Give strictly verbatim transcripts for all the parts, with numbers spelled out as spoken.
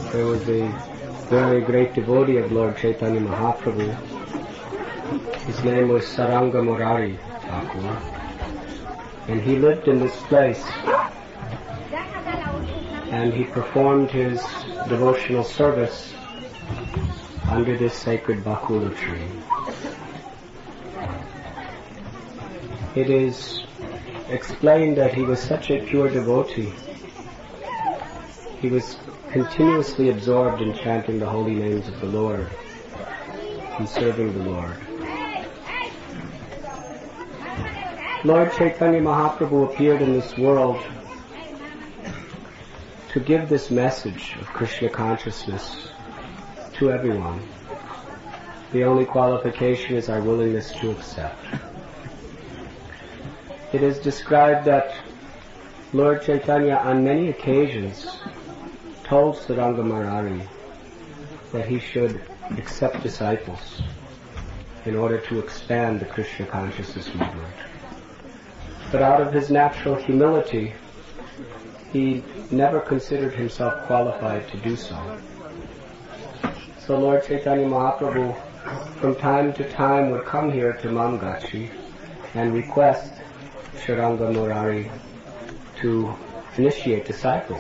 there was a very great devotee of Lord Chaitanya Mahaprabhu. His name was Saranga Murari Thakur, and he lived in this place, and he performed his devotional service under this sacred Bakula tree. It is explained that he was such a pure devotee. He was continuously absorbed in chanting the holy names of the Lord and serving the Lord. Lord Chaitanya Mahaprabhu appeared in this world to give this message of Krishna consciousness to everyone. The only qualification is our willingness to accept. It is described that Lord Chaitanya on many occasions told Saranga Murari that he should accept disciples in order to expand the Krishna consciousness movement. But out of his natural humility, he never considered himself qualified to do so. So Lord Chaitanya Mahaprabhu from time to time would come here to Mamgachi and request Saranga Murari to initiate disciples.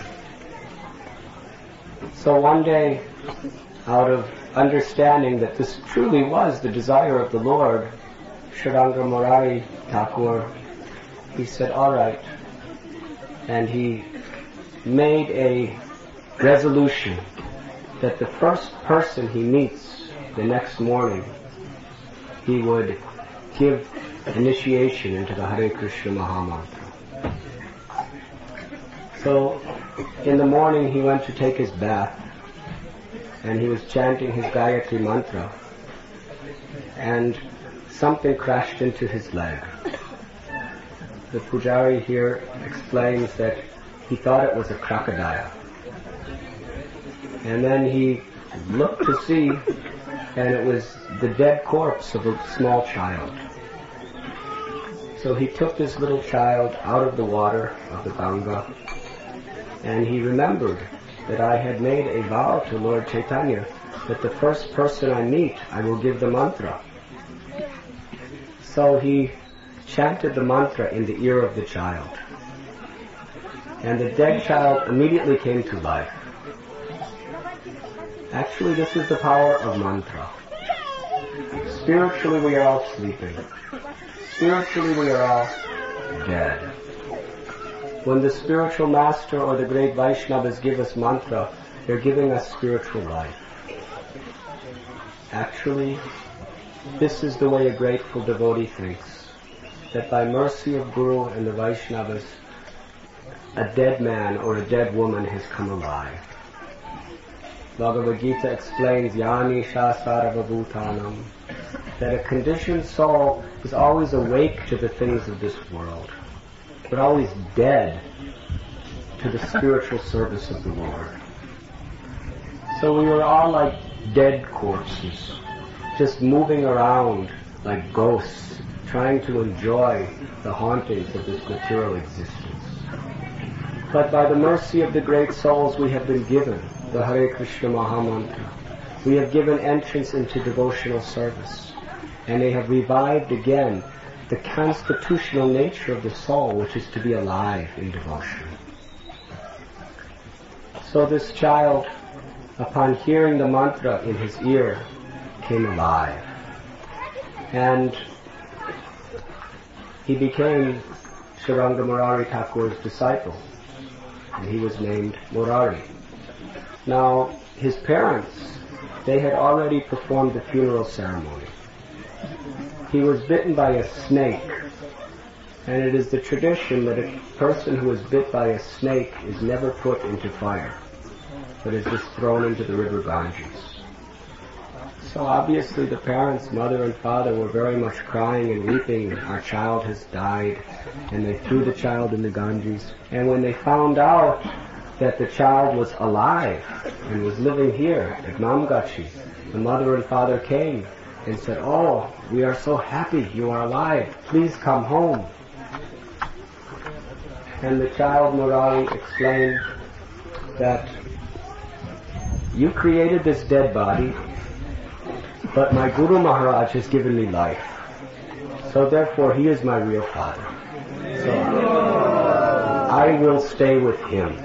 So one day, out of understanding that this truly was the desire of the Lord, Saranga Murari Thakur, he said, all right. And he made a resolution that the first person he meets the next morning, he would give initiation into the Hare Krishna Mahamantra. So, in the morning he went to take his bath, and he was chanting his Gayatri mantra, and something crashed into his leg. The Pujari here explains that he thought it was a crocodile. And then he looked to see, and it was the dead corpse of a small child. So he took this little child out of the water of the Ganga, and he remembered that I had made a vow to Lord Chaitanya that the first person I meet, I will give the mantra. So he chanted the mantra in the ear of the child, and the dead child immediately came to life. Actually, this is the power of mantra. Spiritually, we are all sleeping. Spiritually, we are all dead. When the spiritual master or the great Vaishnavas give us mantra, they're giving us spiritual life. Actually, this is the way a grateful devotee thinks, that by mercy of Guru and the Vaishnavas, a dead man or a dead woman has come alive. Bhagavad Gita explains, Yani Sha Sarva Bhutanam, that a conditioned soul is always awake to the things of this world, but always dead to the spiritual service of the Lord. So we were all like dead corpses, just moving around like ghosts, trying to enjoy the hauntings of this material existence. But by the mercy of the great souls we have been given the Hare Krishna Mahamantra. We have given entrance into devotional service, and they have revived again the constitutional nature of the soul, which is to be alive in devotion. So this child, upon hearing the mantra in his ear, came alive. And he became Saranga Murari Thakur's disciple, and he was named Murari. Now, his parents, they had already performed the funeral ceremony. He was bitten by a snake, and it is the tradition that a person who is bit by a snake is never put into fire, but is just thrown into the river Ganges. So obviously the parents, mother and father, were very much crying and weeping, our child has died, and they threw the child in the Ganges. And when they found out that the child was alive and was living here at Mamgachi, the mother and father came and said, "Oh, we are so happy you are alive. Please come home." And the child Murari explained that you created this dead body, but my Guru Maharaj has given me life. So therefore he is my real father. So I will stay with him.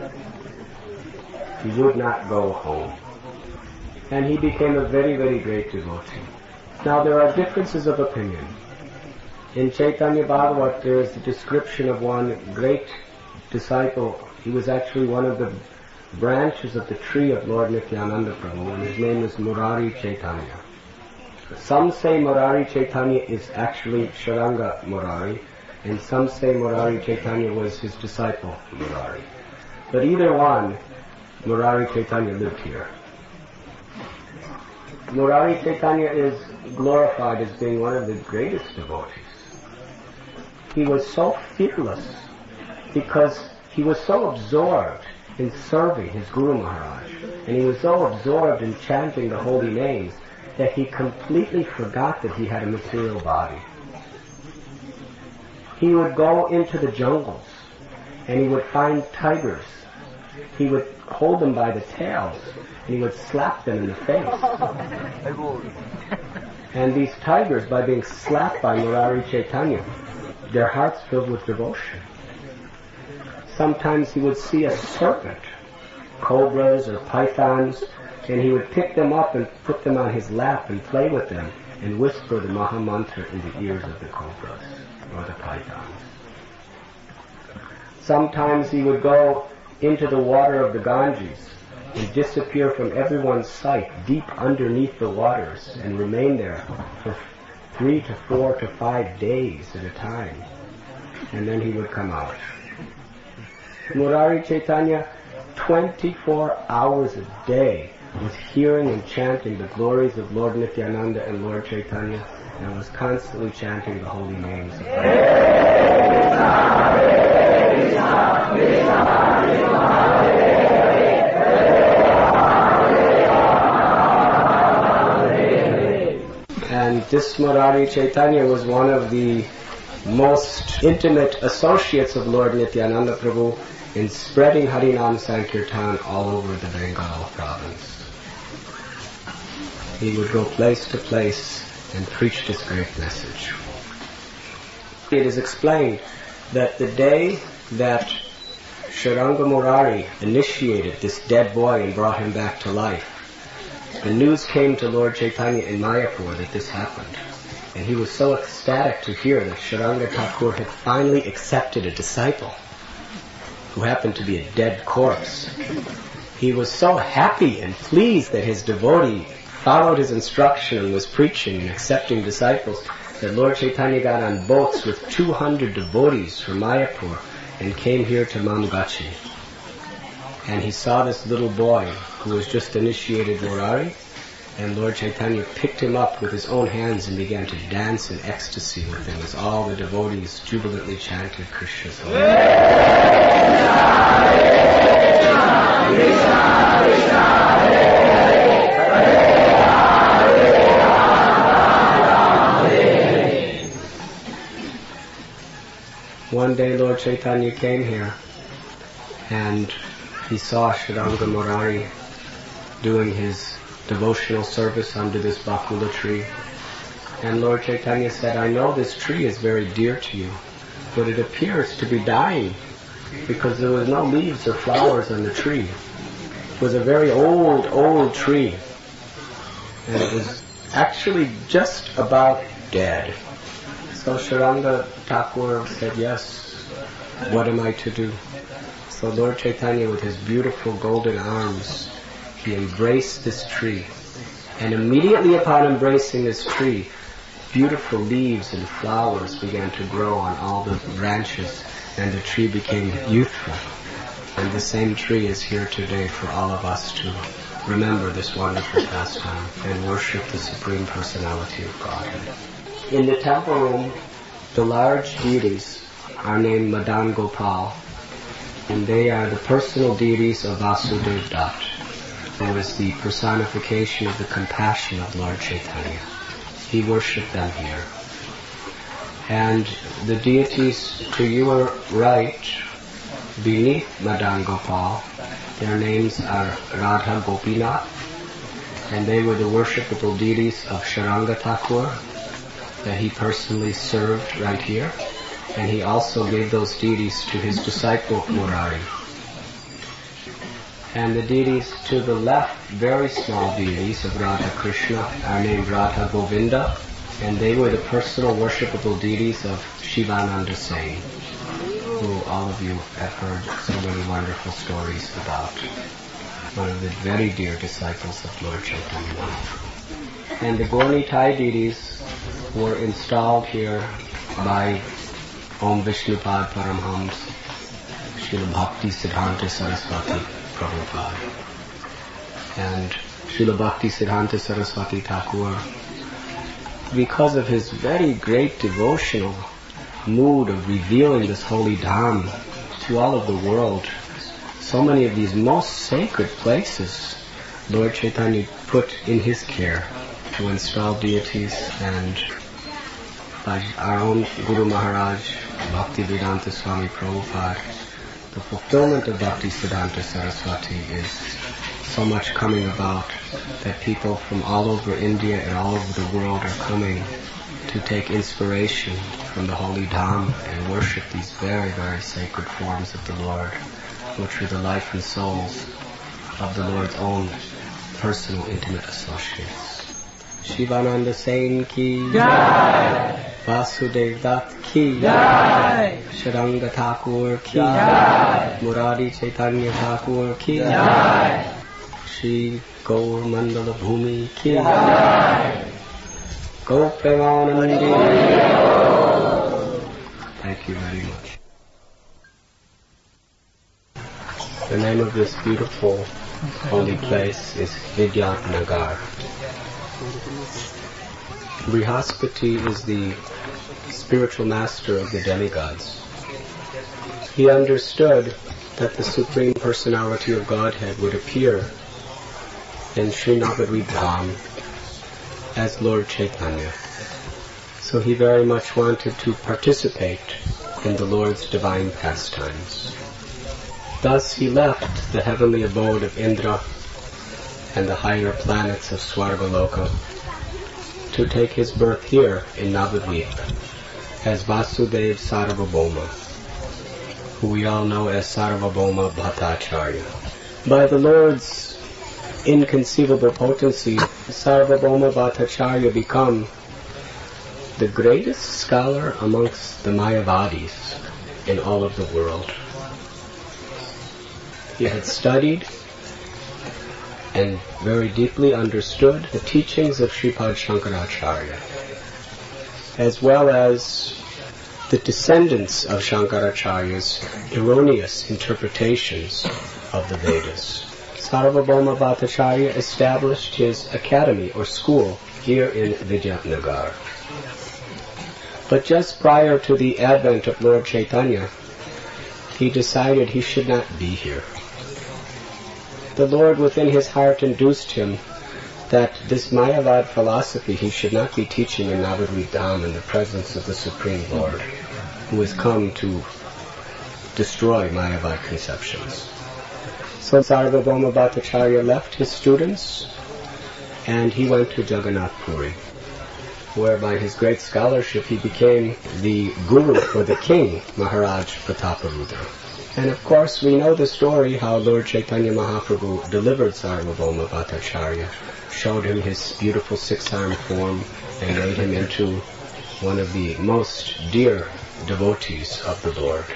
He would not go home. And he became a very, very great devotee. Now there are differences of opinion. In Chaitanya Bhagavat there is a description of one great disciple. He was actually one of the branches of the tree of Lord Nityananda Prabhu, and his name is Murari Chaitanya. Some say Murari Chaitanya is actually Sharanga Murari, and some say Murari Chaitanya was his disciple Murari. But either one, Murari Chaitanya lived here. Murari Chaitanya is glorified as being one of the greatest devotees. He was so fearless because he was so absorbed in serving his Guru Maharaj, and he was so absorbed in chanting the holy names that he completely forgot that he had a material body. He would go into the jungles and he would find tigers. He would hold them by the tails and he would slap them in the face. And these tigers, by being slapped by Murari Chaitanya, their hearts filled with devotion. Sometimes he would see a serpent, cobras or pythons, and he would pick them up and put them on his lap and play with them and whisper the Maha Mantra in the ears of the cobras or the pythons. Sometimes he would go into the water of the Ganges and disappear from everyone's sight deep underneath the waters and remain there for three to four to five days at a time. And then he would come out. Murari Chaitanya, twenty-four hours a day, was hearing and chanting the glories of Lord Nityananda and Lord Chaitanya, and was constantly chanting the holy names of God. And this Murari Chaitanya was one of the most intimate associates of Lord Nityananda Prabhu in spreading Harinam Sankirtan all over the Bengal province. He would go place to place and preach this great message. It is explained that the day that Sharanga Murari initiated this dead boy and brought him back to life, the news came to Lord Chaitanya in Mayapur that this happened. And he was so ecstatic to hear that Sharanga Thakur had finally accepted a disciple who happened to be a dead corpse. He was so happy and pleased that his devotee followed his instruction and was preaching and accepting disciples that Lord Chaitanya got on boats with two hundred devotees from Mayapur and came here to Mamgachi. And he saw this little boy who was just initiated Murari, and Lord Chaitanya picked him up with his own hands and began to dance in ecstasy with him as all the devotees jubilantly chanted Krishna's holy name. One day Lord Chaitanya came here and he saw Sharanga Murari doing his devotional service under this bakula tree. And Lord Chaitanya said, I know this tree is very dear to you, but it appears to be dying because there was no leaves or flowers on the tree. It was a very old, old tree. And it was actually just about dead. So Sharanga Thakur said, yes, what am I to do? So Lord Chaitanya, with his beautiful golden arms, he embraced this tree. And immediately upon embracing this tree, beautiful leaves and flowers began to grow on all the branches, and the tree became youthful. And the same tree is here today for all of us to remember this wonderful pastime and worship the Supreme Personality of Godhead. In the temple room, the large deities are named Madan Gopal, and they are the personal deities of Vasudev Dutt, who is the personification of the compassion of Lord Chaitanya. He worshipped them here. And the deities to your right, beneath Madan Gopal, Their names are Radha Gopinath, and they were the worshipable deities of Sharanga Thakur that he personally served right here. And he also gave those deities to his disciple Murari. And the deities to the left, very small deities of Radha Krishna, are named Radha Govinda, and they were the personal worshipable deities of Shivananda Sen, who all of you have heard so many wonderful stories about. One of the very dear disciples of Lord Chaitanya. And the Gaur Nitai deities were installed here by Om Vishnupad Paramhams, Srila Bhakti Siddhanta Saraswati Prabhupada. And Srila Bhakti Siddhanta Saraswati Thakur, because of his very great devotional mood of revealing this holy Dham to all of the world, so many of these most sacred places Lord Chaitanya put in his care to install deities, and by our own Guru Maharaj, Bhaktivedanta Swami Prabhupada, the fulfillment of Bhakti Siddhanta Saraswati is so much coming about that people from all over India and all over the world are coming to take inspiration from the holy Dham and worship these very, very sacred forms of the Lord, which are the life and souls of the Lord's own personal, intimate associates. Shivananda Sen ki Jai, Vasudev Dutt ki Jai, Sharanga Thakur ki Jai, Murari Chaitanya Thakur ki Jai, Shri Gaur Mandala Bhumi ki Jai, Gaur Premanandi. Thank you very much. The name of this beautiful holy place is Vidyanagar. Brihaspati is the spiritual master of the demigods. He understood that the Supreme Personality of Godhead would appear in Sri Navadvip Dham as Lord Chaitanya. So he very much wanted to participate in the Lord's divine pastimes. Thus he left the heavenly abode of Indra and the higher planets of Swargaloka to take his birth here in Navadvip as Vasudeva Sarvabhauma, who we all know as Sarvabhauma Bhattacharya. By the Lord's inconceivable potency, Sarvabhauma Bhattacharya become the greatest scholar amongst the Mayavadis in all of the world. He had studied and very deeply understood the teachings of Sripad Shankaracharya, as well as the descendants of Shankaracharya's erroneous interpretations of the Vedas. Sarvabhauma Bhattacharya established his academy or school here in Vidyanagar. But just prior to the advent of Lord Chaitanya, he decided he should not be here. The Lord within his heart induced him that this Mayavad philosophy he should not be teaching in Navadvip Dham in the presence of the Supreme Lord, who has come to destroy Mayavad conceptions. So Sarvabhauma Bhattacharya left his students and he went to Jagannath Puri, where by his great scholarship he became the guru or the king, Maharaj Prataparudra. And of course we know the story how Lord Chaitanya Mahaprabhu delivered Sarvabhauma Bhattacharya, showed him his beautiful six-armed form and made him into one of the most dear devotees of the Lord.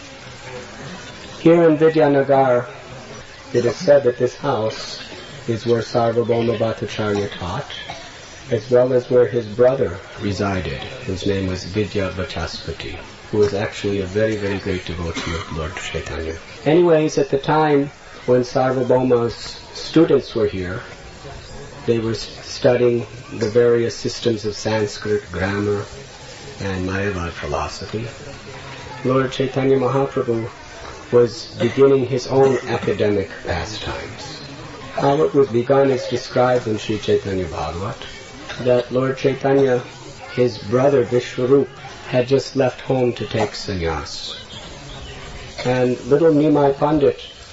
Here in Vidyanagar, it is said that this house is where Sarvabhauma Bhattacharya taught, as well as where his brother resided, whose name was Vidya Vachaspati, who was actually a very, very great devotee of Lord Chaitanya. Anyways, at the time when Sarvabhauma's students were here, they were studying the various systems of Sanskrit, grammar, and Mayavad philosophy. Lord Chaitanya Mahaprabhu was beginning his own academic pastimes. How it was begun is described in Sri Chaitanya Bhagavat, that Lord Chaitanya, his brother Vishwarup, had just left home to take sannyas. And little Nimai Pandit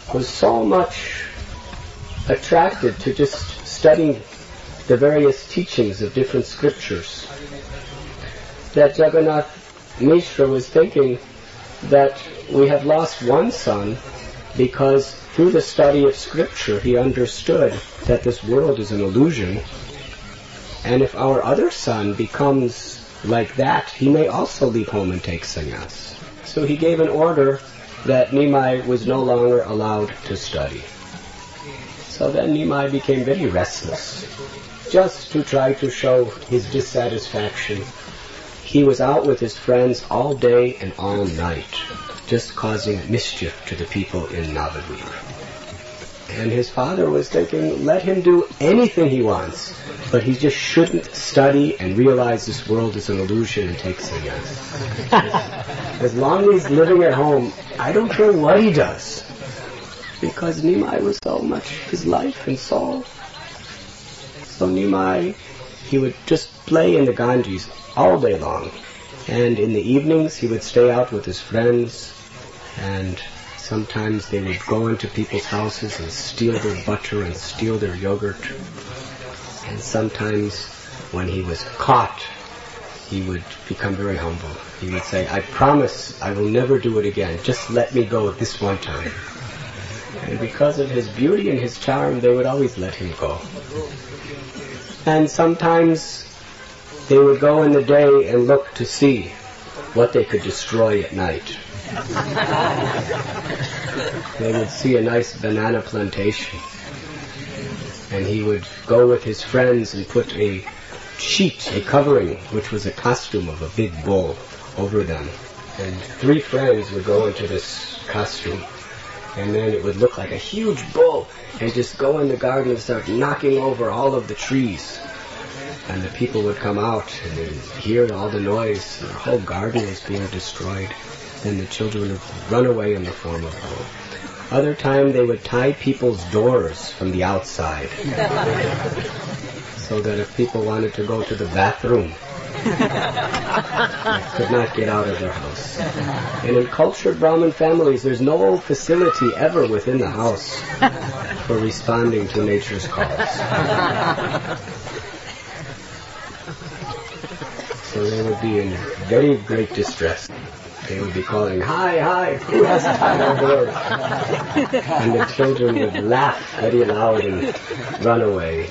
was so much attracted to just studying the various teachings of different scriptures that Jagannath Mishra was thinking that we have lost one son because through the study of scripture he understood that this world is an illusion, and if our other son becomes like that, he may also leave home and take sannyas. So he gave an order that Nimai was no longer allowed to study. So then Nimai became very restless, just to try to show his dissatisfaction. He was out with his friends all day and all night, just causing mischief to the people in Navadvip. And his father was thinking, let him do anything he wants, but he just shouldn't study and realize this world is an illusion and take sannyas. As long as he's living at home, I don't care what he does, because Nimai was so much his life and soul. So Nimai, he would just play in the Ganges all day long, and in the evenings he would stay out with his friends, and sometimes they would go into people's houses and steal their butter and steal their yogurt. And sometimes when he was caught, he would become very humble. He would say, I promise I will never do it again. Just let me go this one time. And because of his beauty and his charm, they would always let him go. And sometimes they would go in the day and look to see what they could destroy at night. They would see a nice banana plantation, and he would go with his friends and put a sheet, a covering, which was a costume of a big bull, over them. And three friends would go into this costume, and then it would look like a huge bull, and just go in the garden and start knocking over all of the trees. And the people would come out and they'd hear all the noise, the whole garden was being destroyed. Then the children would run away in the form of bull. Other time they would tie people's doors from the outside, so that if people wanted to go to the bathroom, they could not get out of their house. And in cultured Brahmin families, there's no facility ever within the house for responding to nature's calls. So they would be in very great distress. They would be calling, hi, hi, who has tied our doors? And the children would laugh very loud and run away.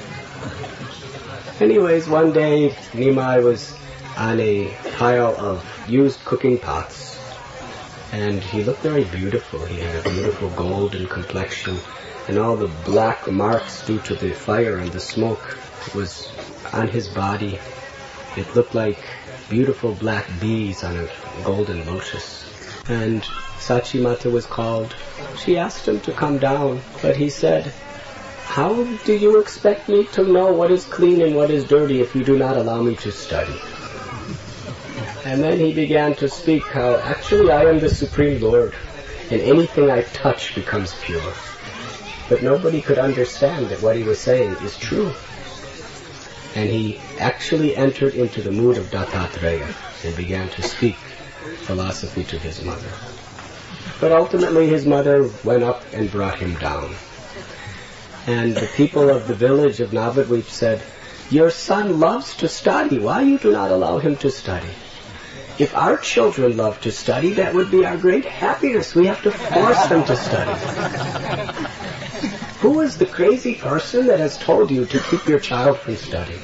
Anyways, one day Nimai was on a pile of used cooking pots, and he looked very beautiful. He had a beautiful golden complexion, and all the black marks due to the fire and the smoke was on his body. It looked like beautiful black bees on a golden lotus. And Sachimata was called. She asked him to come down, but he said, how do you expect me to know what is clean and what is dirty if you do not allow me to study? And then he began to speak how, actually I am the Supreme Lord, and anything I touch becomes pure. But nobody could understand that what he was saying is true. And he actually entered into the mood of Dattatreya and began to speak philosophy to his mother. But ultimately his mother went up and brought him down. And the people of the village of Navadvip said, your son loves to study. Why you do not allow him to study? If our children love to study, that would be our great happiness. We have to force them to study. Who is the crazy person that has told you to keep your child from studying?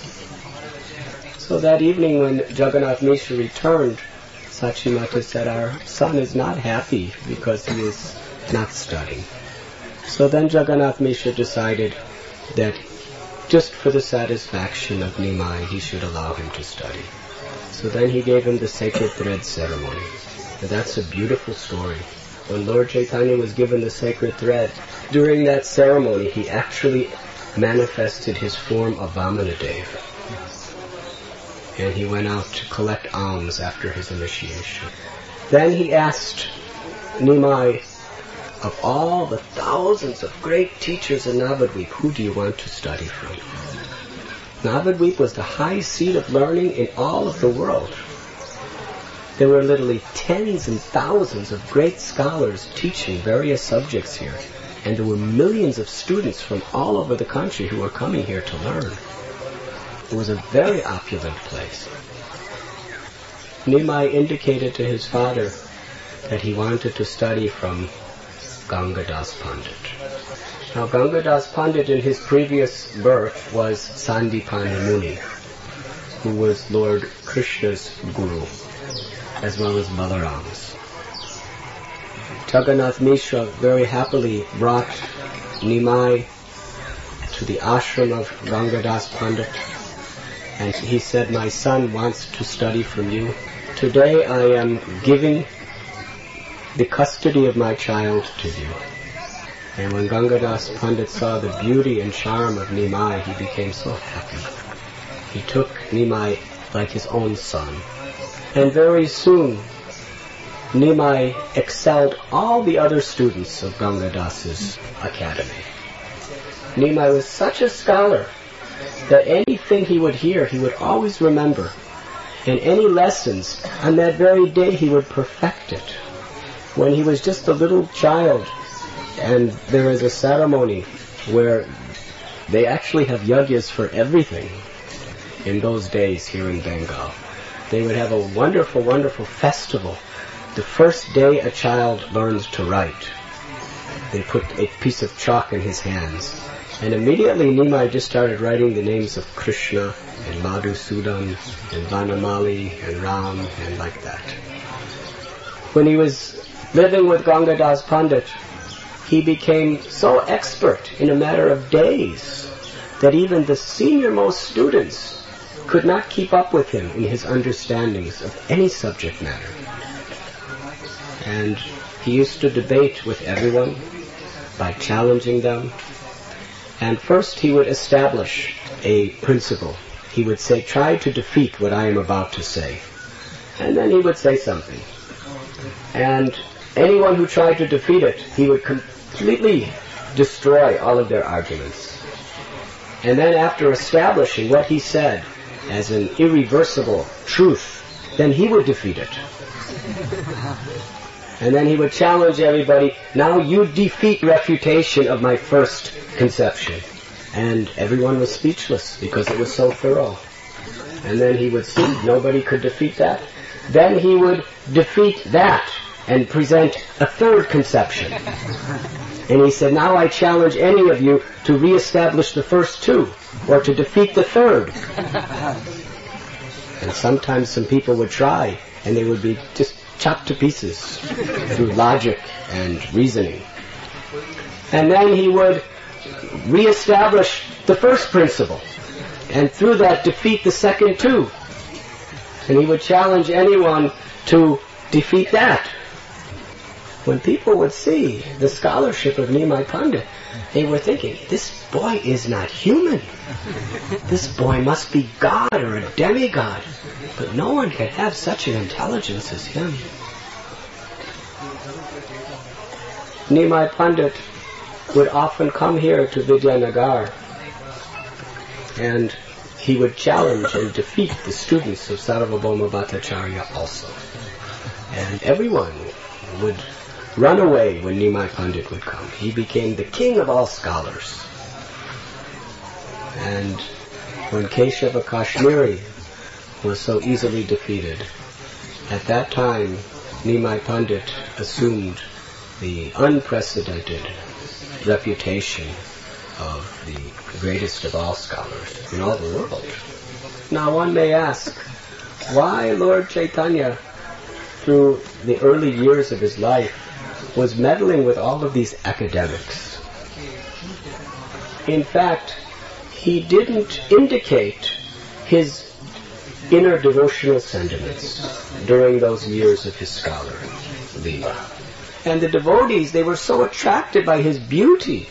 So that evening when Jagannath Mishra returned, Sachimata said, our son is not happy because he is not studying. So then Jagannath Mishra decided that just for the satisfaction of Nimai, he should allow him to study. So then he gave him the sacred thread ceremony. And that's a beautiful story. When Lord Chaitanya was given the sacred thread, during that ceremony he actually manifested his form of Vamanadeva. And he went out to collect alms after his initiation. Then he asked Nimai, of all the thousands of great teachers in Navadvip, who do you want to study from? Navadvip was the high seat of learning in all of the world. There were literally tens and thousands of great scholars teaching various subjects here. And there were millions of students from all over the country who were coming here to learn. It was a very opulent place. Nimai indicated to his father that he wanted to study from Gangadas Pandit. Now Gangadas Pandit in his previous birth was Sandipani Muni, who was Lord Krishna's guru, as well as Balaram's. Jagannath Mishra very happily brought Nimai to the ashram of Gangadas Pandit, and he said, "My son wants to study from you. Today I am giving the custody of my child to you." And when Gangadas Pandit saw the beauty and charm of Nimai, he became so happy. He took Nimai like his own son. And very soon, Nimai excelled all the other students of Gangadas's academy. Nimai was such a scholar that anything he would hear, he would always remember. And any lessons, on that very day he would perfect it. When he was just a little child, and there is a ceremony where they actually have yagyas for everything in those days here in Bengal. They would have a wonderful, wonderful festival. The first day a child learns to write, they put a piece of chalk in his hands. And immediately Nimai just started writing the names of Krishna and Madhusudan and Vanamali and Ram and like that. When he was living with Gangadas Pandit, he became so expert in a matter of days that even the senior-most students could not keep up with him in his understandings of any subject matter. And he used to debate with everyone by challenging them. And first he would establish a principle. He would say, "Try to defeat what I am about to say." And then he would say something. And anyone who tried to defeat it, he would completely destroy all of their arguments. And then after establishing what he said as an irreversible truth, then he would defeat it. And then he would challenge everybody, "Now you defeat refutation of my first conception." And everyone was speechless because it was so thorough. And then he would see nobody could defeat that. Then he would defeat that and present a third conception. And he said, "Now I challenge any of you to reestablish the first two, or to defeat the third." And sometimes some people would try, and they would be just chopped to pieces through logic and reasoning. And then he would reestablish the first principle, and through that defeat the second two. And he would challenge anyone to defeat that. When people would see the scholarship of Nimai Pandit, they were thinking, "This boy is not human. This boy must be God or a demigod." But no one could have such an intelligence as him. Nimai Pandit would often come here to Vidyanagar, and he would challenge and defeat the students of Sarvabhauma Bhattacharya also. And everyone would run away when Nimai Pandit would come. He became the king of all scholars. And when Keshava Kashmiri was so easily defeated, at that time Nimai Pandit assumed the unprecedented reputation of the greatest of all scholars in all the world. Now one may ask, why Lord Chaitanya, through the early years of his life, was meddling with all of these academics? In fact, he didn't indicate his inner devotional sentiments during those years of his scholarly leela. And the devotees, they were so attracted by his beauty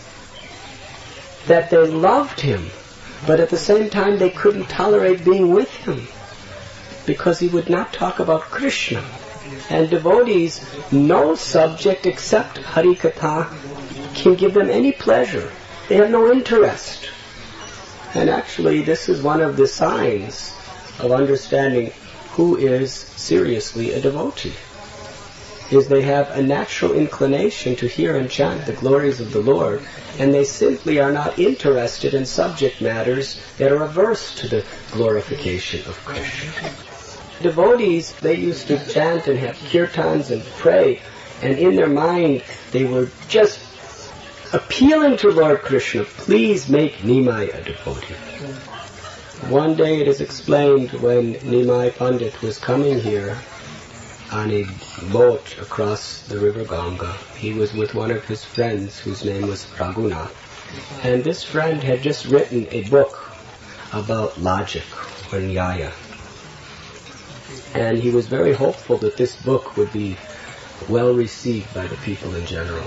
that they loved him, but at the same time they couldn't tolerate being with him because he would not talk about Krishna. And devotees, no subject except Harikatha can give them any pleasure. They have no interest. And actually this is one of the signs of understanding who is seriously a devotee, is they have a natural inclination to hear and chant the glories of the Lord, and they simply are not interested in subject matters that are averse to the glorification of Krishna. Devotees, they used to chant and have kirtans and pray, and in their mind they were just appealing to Lord Krishna, please make Nimai a devotee. One day it is explained when Nimai Pandit was coming here on a boat across the river Ganga, he was with one of his friends whose name was Raghunath. And this friend had just written a book about logic or nyaya. And he was very hopeful that this book would be well received by the people in general.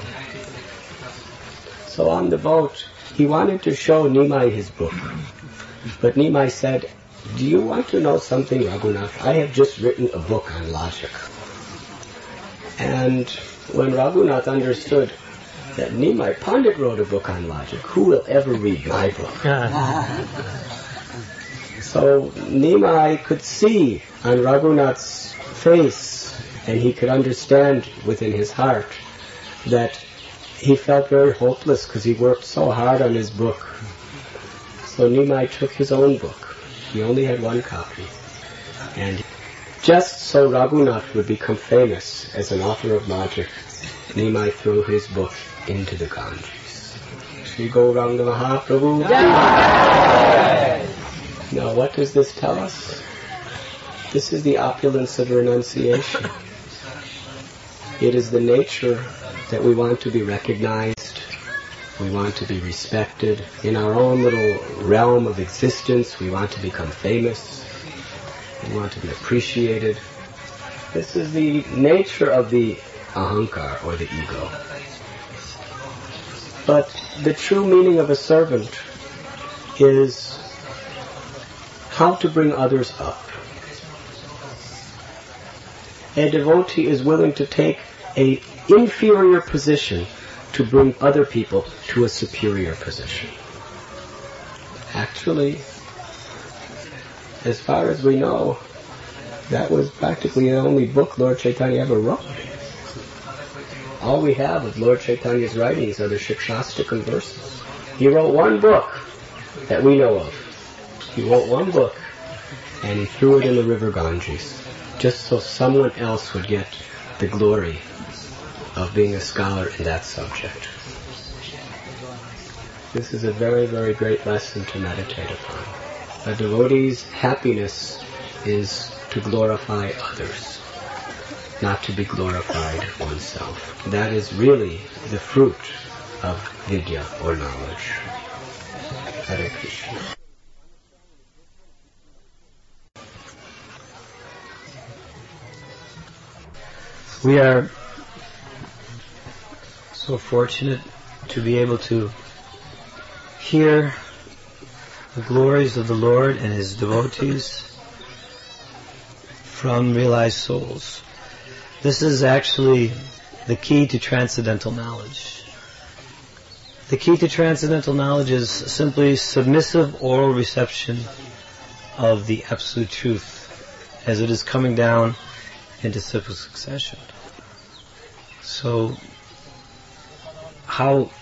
So on the boat, he wanted to show Nimai his book. But Nimai said, do you want to know something, Raghunath? I have just written a book on logic. And when Raghunath understood that Nimai Pandit wrote a book on logic, who will ever read my book? So Nimai could see on Raghunath's face, and he could understand within his heart that he felt very hopeless because he worked so hard on his book. So Nimai took his own book. He only had one copy. And just so Raghunath would become famous as an author of logic, Nimai threw his book into the Ganges. Shri Gauranga Mahaprabhu. Now what does this tell us? This is the opulence of renunciation. It is the nature that we want to be recognized, we want to be respected. In our own little realm of existence, we want to become famous, we want to be appreciated. This is the nature of the ahankar, or the ego. But the true meaning of a servant is how to bring others up. A devotee is willing to take an inferior position to bring other people to a superior position. Actually, as far as we know, that was practically the only book Lord Chaitanya ever wrote. All we have of Lord Chaitanya's writings are the Shikshastakam verses. He wrote one book that we know of. He wrote one book and he threw it in the river Ganges, just so someone else would get the glory of being a scholar in that subject. This is a very, very great lesson to meditate upon. A devotee's happiness is to glorify others, not to be glorified oneself. That is really the fruit of vidya, or knowledge. Hare Krishna. We are so fortunate to be able to hear the glories of the Lord and His devotees from realized souls. This is actually the key to transcendental knowledge. The key to transcendental knowledge is simply submissive oral reception of the absolute truth as it is coming down into simple succession. So, how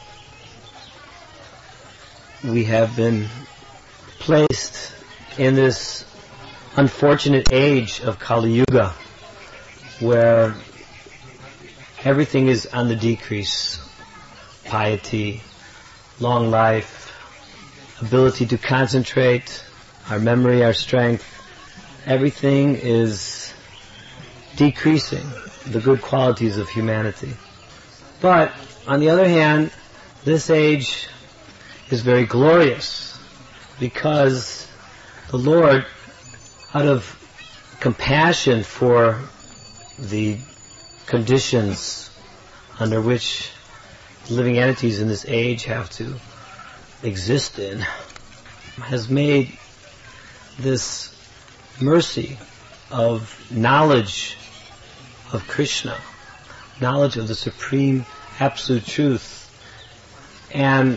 we have been placed in this unfortunate age of Kali Yuga, where everything is on the decrease. Piety, long life, ability to concentrate, our memory, our strength, everything is decreasing, the good qualities of humanity. But, on the other hand, this age is very glorious, because the Lord, out of compassion for the conditions under which living entities in this age have to exist in, has made this mercy of knowledge of Krishna, knowledge of the supreme absolute truth, and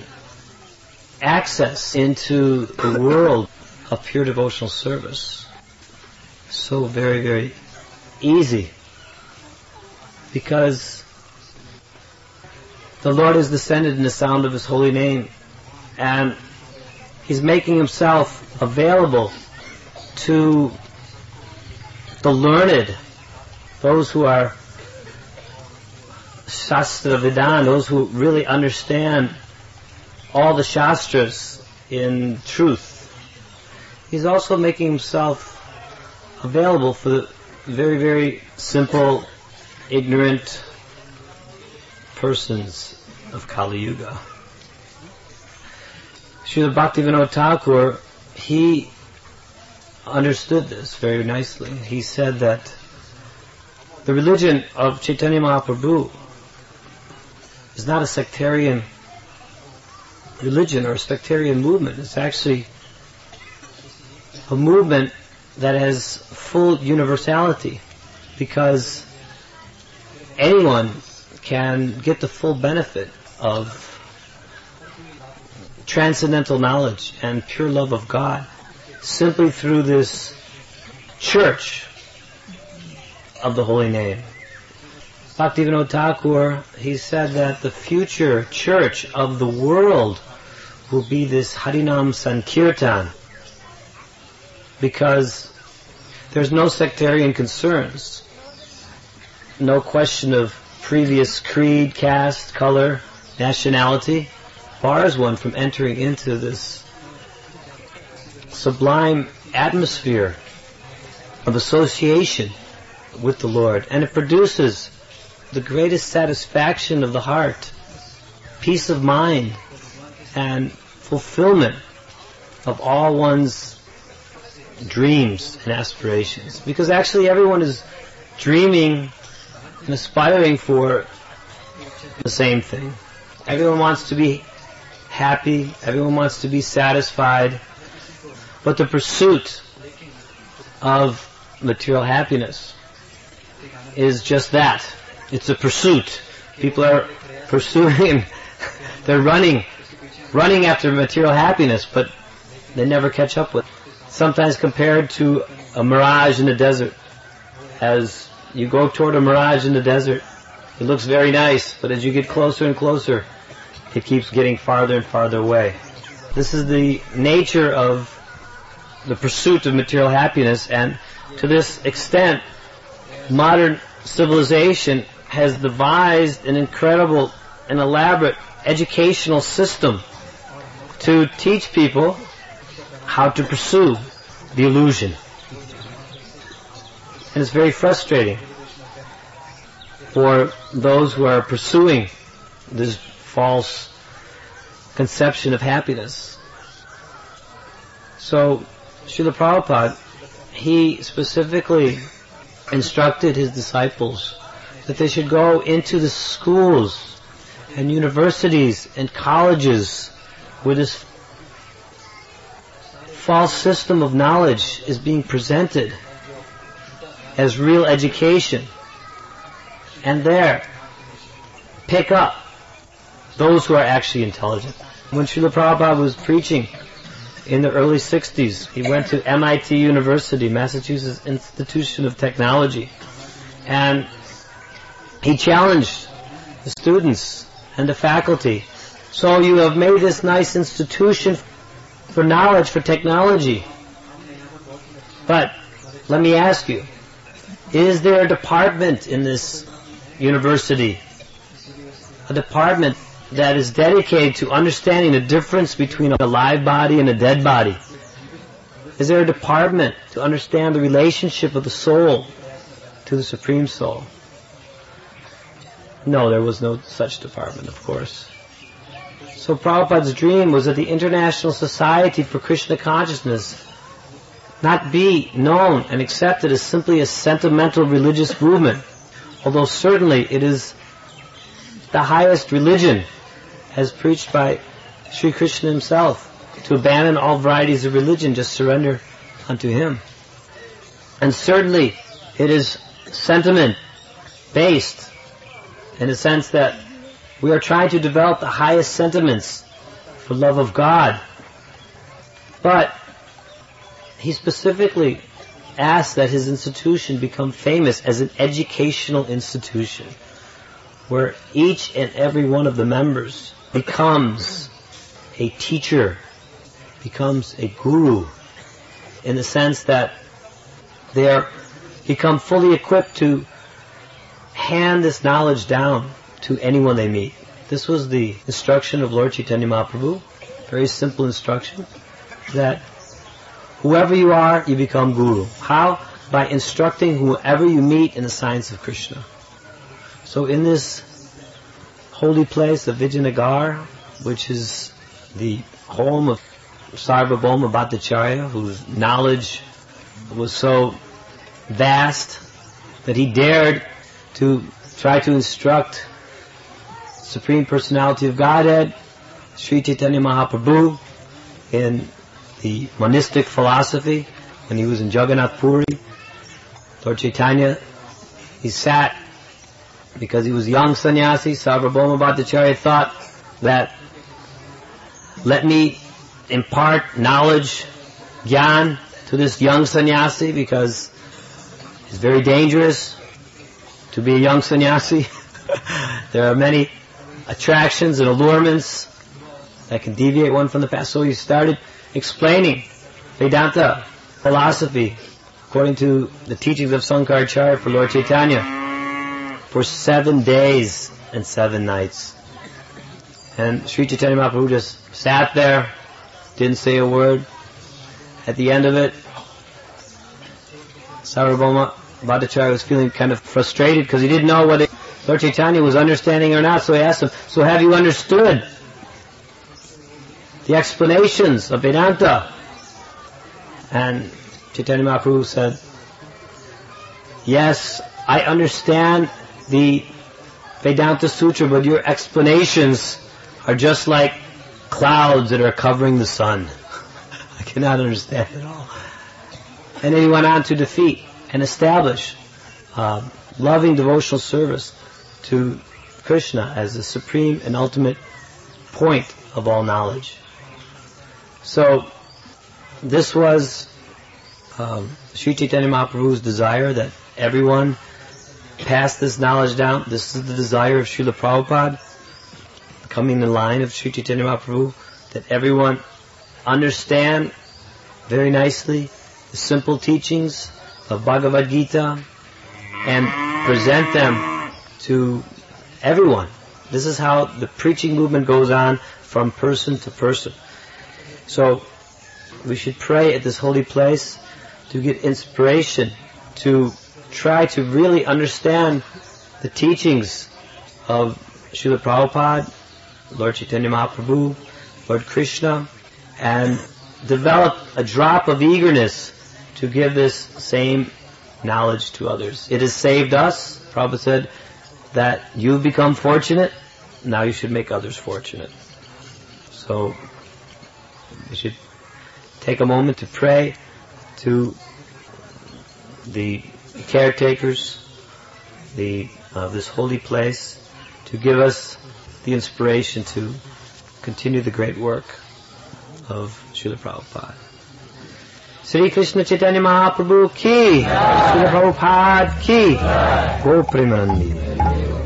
access into the world of pure devotional service, so very, very easy. Because the Lord has descended in the sound of His holy name, and He's making Himself available to the learned, those who are Shastra Vidan, those who really understand all the Shastras in truth. He's also making Himself available for the very, very simple, ignorant persons of Kali Yuga. Srila Bhaktivinoda Thakur, he understood this very nicely. He said that the religion of Chaitanya Mahaprabhu is not a sectarian religion or a sectarian movement. It's actually a movement that has full universality, because anyone can get the full benefit of transcendental knowledge and pure love of God simply through this church of the holy name. Bhaktivinoda Thakur, he said that the future church of the world will be this Harinam Sankirtan, because there's no sectarian concerns, no question of previous creed, caste, color, nationality, bars one from entering into this sublime atmosphere of association with the Lord. And it produces the greatest satisfaction of the heart, peace of mind, and fulfillment of all one's dreams and aspirations. Because actually everyone is dreaming and aspiring for the same thing. Everyone wants to be happy, everyone wants to be satisfied, but the pursuit of material happiness is just that. It's a pursuit. People are pursuing, they're running, running after material happiness, but they never catch up with it. Sometimes compared to a mirage in the desert. As you go toward a mirage in the desert, it looks very nice, but as you get closer and closer, it keeps getting farther and farther away. This is the nature of the pursuit of material happiness, and to this extent, modern civilization has devised an incredible and elaborate educational system to teach people how to pursue the illusion. And it's very frustrating for those who are pursuing this false conception of happiness. So, Srila Prabhupada, he specifically instructed his disciples that they should go into the schools and universities and colleges where this false system of knowledge is being presented as real education, and there pick up those who are actually intelligent. When Srila Prabhupada was preaching in the early sixties, he went to M I T University, Massachusetts Institution of Technology, and he challenged the students and the faculty. So you have made this nice institution for knowledge, for technology, but let me ask you, is there a department in this university, a department that is dedicated to understanding the difference between a live body and a dead body? Is there a department to understand the relationship of the soul to the Supreme Soul? No, there was no such department, of course. So Prabhupada's dream was that the International Society for Krishna Consciousness not be known and accepted as simply a sentimental religious movement, although certainly it is the highest religion, as preached by Sri Krishna himself, to abandon all varieties of religion, just surrender unto Him. And certainly it is sentiment-based, in the sense that we are trying to develop the highest sentiments for love of God. But he specifically asked that his institution become famous as an educational institution, where each and every one of the members becomes a teacher, becomes a guru, in the sense that they are become fully equipped to hand this knowledge down to anyone they meet. This was the instruction of Lord Chaitanya Mahaprabhu, very simple instruction, that whoever you are, you become guru. How? By instructing whoever you meet in the science of Krishna. So in this holy place of Vijayanagar, which is the home of Sarvabhauma Bhattacharya, whose knowledge was so vast that he dared to try to instruct Supreme Personality of Godhead, Sri Chaitanya Mahaprabhu, in the monistic philosophy when he was in Jagannath Puri. Lord Chaitanya, he sat because he was young sannyasi. Sarvabhauma Bhattacharya thought that, let me impart knowledge, gyan, to this young sannyasi, because it's very dangerous to be a young sannyasi. There are many attractions and allurements that can deviate one from the path. So he started explaining Vedanta philosophy according to the teachings of Sankaracharya for Lord Chaitanya for seven days and seven nights. And Sri Chaitanya Mahaprabhu just sat there, didn't say a word. At the end of it, Sarvabhauma Bhattacharya was feeling kind of frustrated because he didn't know whether Lord Chaitanya was understanding or not. So he asked him, so have you understood the explanations of Vedanta? And Chaitanya Mahaprabhu said, yes, I understand the Vedanta Sutra, but your explanations are just like clouds that are covering the sun. I cannot understand it all. And then he went on to defeat and establish uh, loving devotional service to Krishna as the supreme and ultimate point of all knowledge. So this was um, Sri Chaitanya Mahaprabhu's desire, that everyone pass this knowledge down. This is the desire of Srila Prabhupada, coming in line of Sri Chaitanya Mahaprabhu, that everyone understand very nicely the simple teachings of Bhagavad Gita and present them to everyone. This is how the preaching movement goes on from person to person. So we should pray at this holy place to get inspiration, to try to really understand the teachings of Srila Prabhupada, Lord Chaitanya Mahaprabhu, Lord Krishna, and develop a drop of eagerness to give this same knowledge to others. It has saved us. Prabhupada said that you've become fortunate, now you should make others fortunate. So we should take a moment to pray to the caretakers the of uh, this holy place to give us the inspiration to continue the great work of Srila Prabhupada. Sri Krishna Chaitanya Mahaprabhu ki, Srila Prabhupada ki, Go Premanandi.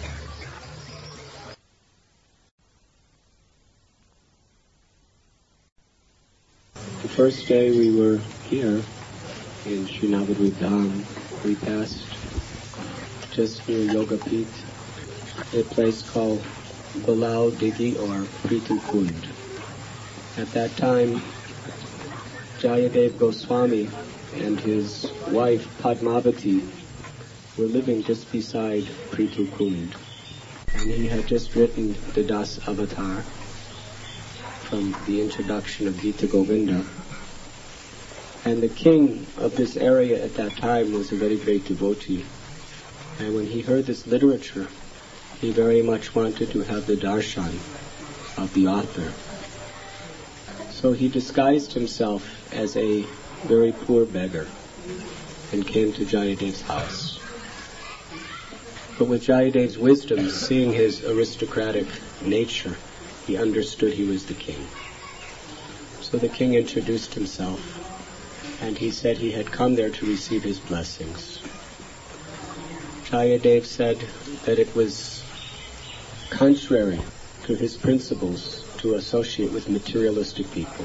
The first day we were here in Sri Navadvip Dham, we passed just near Yoga Peeth, a place called Balau Digi or Pritu Kund. At that time, Jayadev Goswami and his wife Padmavati were living just beside Pritu Kund. And he had just written the Das Avatar from the introduction of Gita Govinda. And the king of this area at that time was a very great devotee. And when he heard this literature, he very much wanted to have the darshan of the author. So he disguised himself as a very poor beggar and came to Jayadev's house. But with Jayadev's wisdom, seeing his aristocratic nature, he understood he was the king. So the king introduced himself and he said he had come there to receive his blessings. Jayadev said that it was contrary to his principles to associate with materialistic people.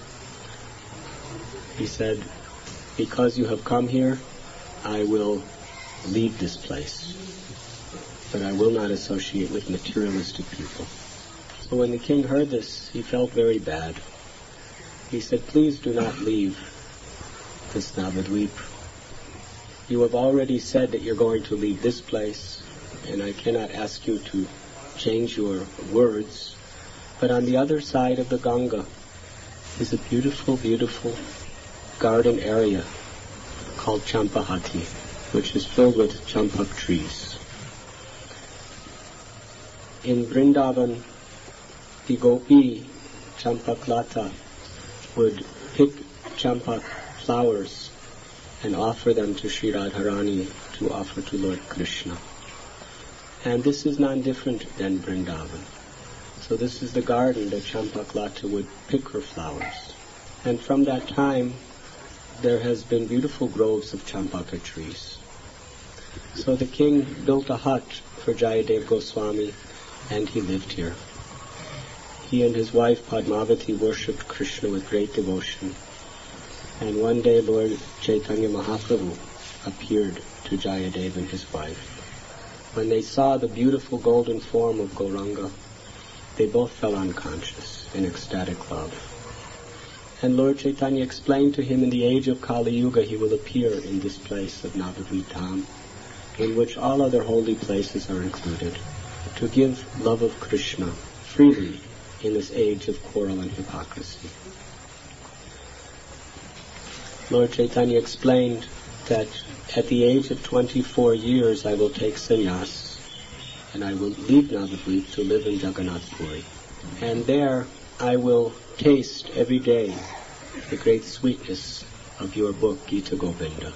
He said, because you have come here, I will leave this place, but I will not associate with materialistic people. So when the king heard this, he felt very bad. He said, please do not leave this Navadvip. You have already said that you're going to leave this place, and I cannot ask you to change your words. But on the other side of the Ganga is a beautiful, beautiful garden area called Champahati, which is filled with champak trees. In Vrindavan, the gopi, Champaklata, would pick champak flowers and offer them to Sri Radharani to offer to Lord Krishna. And this is non-different than Vrindavan. So this is the garden that Champaklata would pick her flowers. And from that time, there has been beautiful groves of champaka trees. So the king built a hut for Jayadev Goswami, and he lived here. He and his wife Padmavati worshipped Krishna with great devotion. And one day Lord Chaitanya Mahaprabhu appeared to Jayadev and his wife. When they saw the beautiful golden form of Gauranga, they both fell unconscious in ecstatic love. And Lord Chaitanya explained to him in the age of Kali Yuga he will appear in this place of Navadvip Dham, in which all other holy places are included, to give love of Krishna freely in this age of quarrel and hypocrisy. Lord Chaitanya explained that at the age of twenty-four years I will take sannyas and I will leave Navadvip to live in Jagannath Puri. And there I will taste every day the great sweetness of your book, Gita Govinda.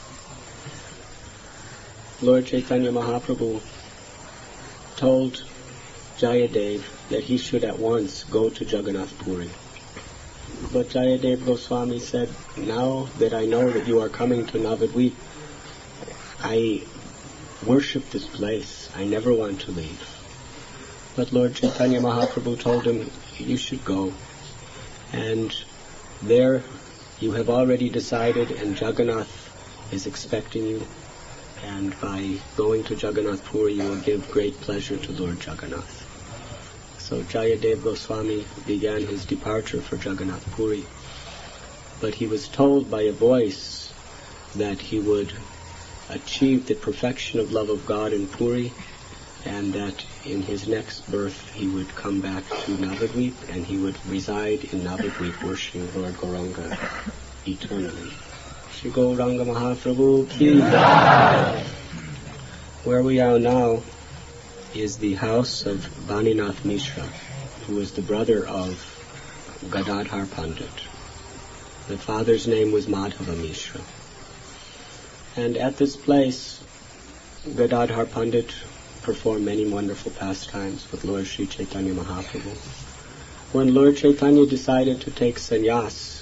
Lord Chaitanya Mahaprabhu told Jayadev that he should at once go to Jagannath Puri. But Jayadev Goswami said, now that I know that you are coming to Navadvip, I worship this place. I never want to leave. But Lord Chaitanya Mahaprabhu told him, you should go. And there you have already decided, and Jagannath is expecting you. And by going to Jagannath Puri, you will give great pleasure to Lord Jagannath. So Jayadev Goswami began his departure for Jagannath Puri. But he was told by a voice that he would achieve the perfection of love of God in Puri, and that in his next birth he would come back to Navadvip and he would reside in Navadvip worshiping Lord Gauranga eternally. Shri Gauranga Mahaprabhu ki jai. Where we are now is the house of Vaninath Mishra, who was the brother of Gadadhar Pandit. The father's name was Madhava Mishra. And at this place, Gadadhar Pandit performed many wonderful pastimes with Lord Sri Chaitanya Mahaprabhu. When Lord Chaitanya decided to take sannyas,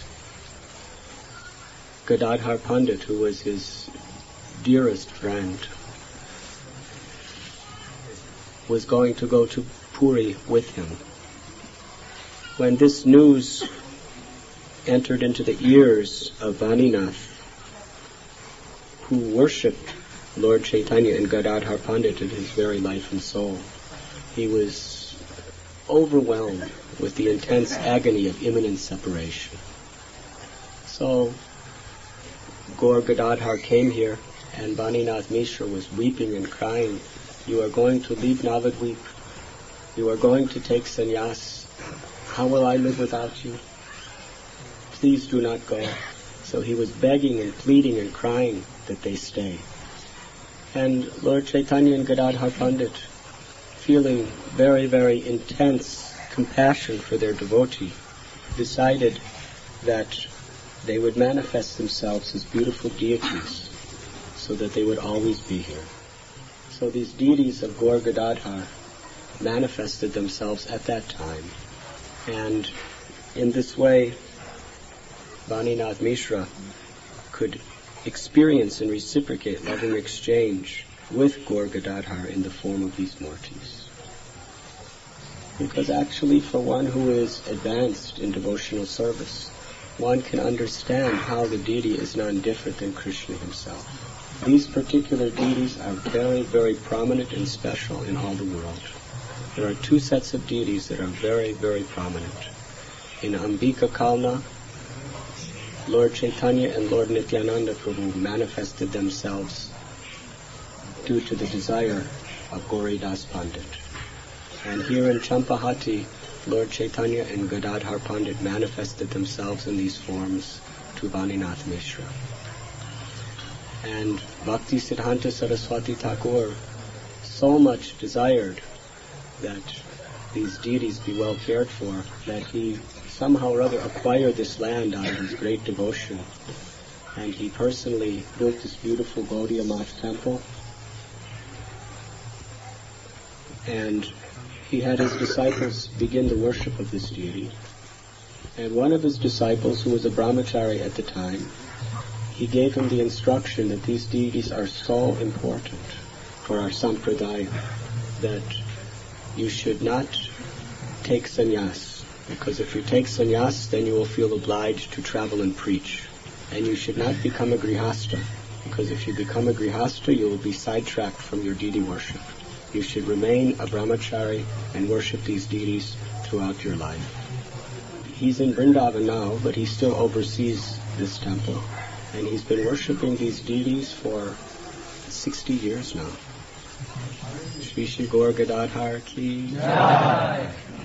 Gadadhar Pandit, who was his dearest friend, was going to go to Puri with him. When this news entered into the ears of Vaninath, who worshipped Lord Chaitanya and Gadadhar Pandit in his very life and soul, he was overwhelmed with the intense agony of imminent separation. So Gaur Gadadhar came here, and Vaninath Mishra was weeping and crying, you are going to leave Navadvip, you are going to take sannyas, how will I live without you? Please do not go. So he was begging and pleading and crying that they stay. And Lord Chaitanya and Gadadhar Pandit, feeling very, very intense compassion for their devotee, decided that they would manifest themselves as beautiful deities so that they would always be here. So these deities of Gaur Gadadhar manifested themselves at that time. And in this way, Vaninath Mishra could experience and reciprocate loving exchange with Gaur Gadadhar in the form of these murtis. Because actually for one who is advanced in devotional service, one can understand how the deity is none different than Krishna himself. These particular deities are very, very prominent and special in all the world. There are two sets of deities that are very, very prominent. In Ambika Kalna, Lord Chaitanya and Lord Nityananda Prabhu manifested themselves due to the desire of Gauridas Pandit. And here in Champahati, Lord Chaitanya and Gadadhar Pandit manifested themselves in these forms to Vaninath Mishra. And Bhakti Siddhanta Saraswati Thakur so much desired that these deities be well cared for that he somehow or other acquired this land out of his great devotion. And he personally built this beautiful Gaudiya Math temple. And he had his disciples begin the worship of this deity. And one of his disciples, who was a brahmachari at the time, he gave him the instruction that these deities are so important for our sampradaya that you should not take sannyas, because if you take sannyas, then you will feel obliged to travel and preach. And you should not become a grihastha, because if you become a grihastha, you will be sidetracked from your deity worship. You should remain a brahmachari and worship these deities throughout your life. He's in Vrindavan now, but he still oversees this temple. And he's been worshipping these deities for sixty years now. Shri Shri Gaur Gadadhar ki Jai.